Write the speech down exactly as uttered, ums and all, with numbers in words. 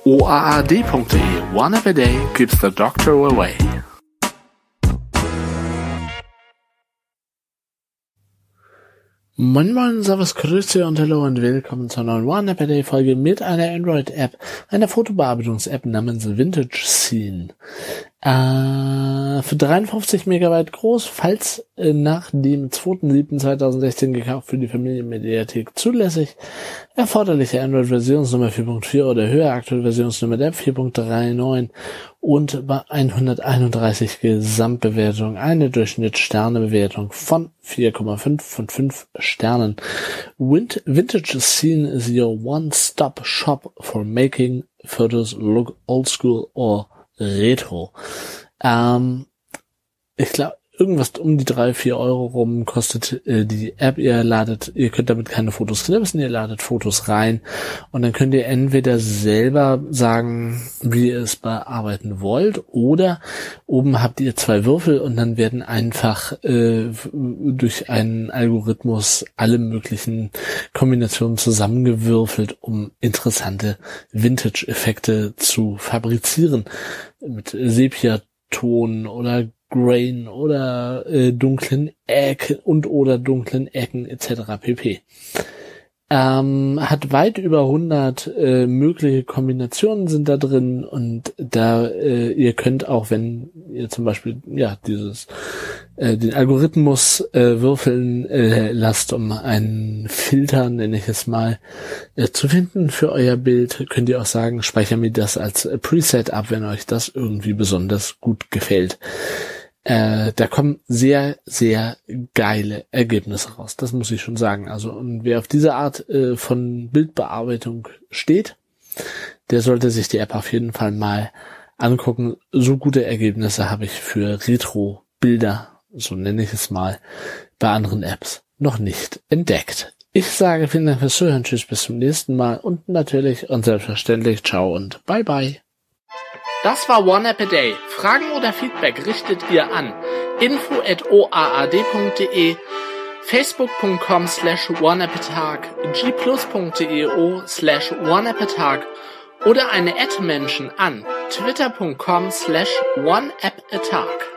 o a a d punkt d e. One app a day keeps the doctor away. Moin Moin, Servus, Grüße und Hallo und willkommen zur neuen One App a Day Folge mit einer Android-App, einer Fotobearbeitungs-App namens Vintage Scene. Äh, für dreiundfünfzig Megabyte groß, falls äh, nach dem zweiter siebter zweitausendsechzehn gekauft für die Familienmediathek zulässig, erforderliche Android-Versionsnummer vier Punkt vier oder höher, aktuelle Versionsnummer der vier Punkt neununddreißig und bei hunderteinunddreißig Gesamtbewertung eine Durchschnittssternebewertung von vier Komma fünf von fünf Sternen. Vintage Scene is your one-stop shop for making photos look old school or retro. Ähm, ich glaube, irgendwas um die drei, vier Euro rum kostet äh, die App. Ihr ladet, ihr könnt damit keine Fotos knipsen, ihr ladet Fotos rein und dann könnt ihr entweder selber sagen, wie ihr es bearbeiten wollt, oder oben habt ihr zwei Würfel und dann werden einfach äh, durch einen Algorithmus alle möglichen Kombinationen zusammengewürfelt, um interessante Vintage-Effekte zu fabrizieren. Mit Sepia-Ton oder Grain oder äh, dunklen Ecken und oder dunklen Ecken et cetera pp. Ähm, hat weit über hundert äh, mögliche Kombinationen sind da drin und da äh, ihr könnt auch, wenn ihr zum Beispiel ja dieses äh, den Algorithmus äh, würfeln äh, lasst, um einen Filter, nenne ich es mal, äh, zu finden für euer Bild, könnt ihr auch sagen, speichert mir das als äh, Preset ab, wenn euch das irgendwie besonders gut gefällt. Äh, da kommen sehr, sehr geile Ergebnisse raus. Das muss ich schon sagen. Also, und wer auf diese Art äh, von Bildbearbeitung steht, der sollte sich die App auf jeden Fall mal angucken. So gute Ergebnisse habe ich für Retro-Bilder, so nenne ich es mal, bei anderen Apps noch nicht entdeckt. Ich sage vielen Dank fürs Zuhören. Tschüss, bis zum nächsten Mal und natürlich und selbstverständlich ciao und bye bye. Das war One App a Day. Fragen oder Feedback richtet ihr an info at o a a d punkt d e, facebook punkt com slash one app a tag, g plus punkt d e o slash one app a tag oder eine Ad-Mention an twitter punkt com slash one app a tag.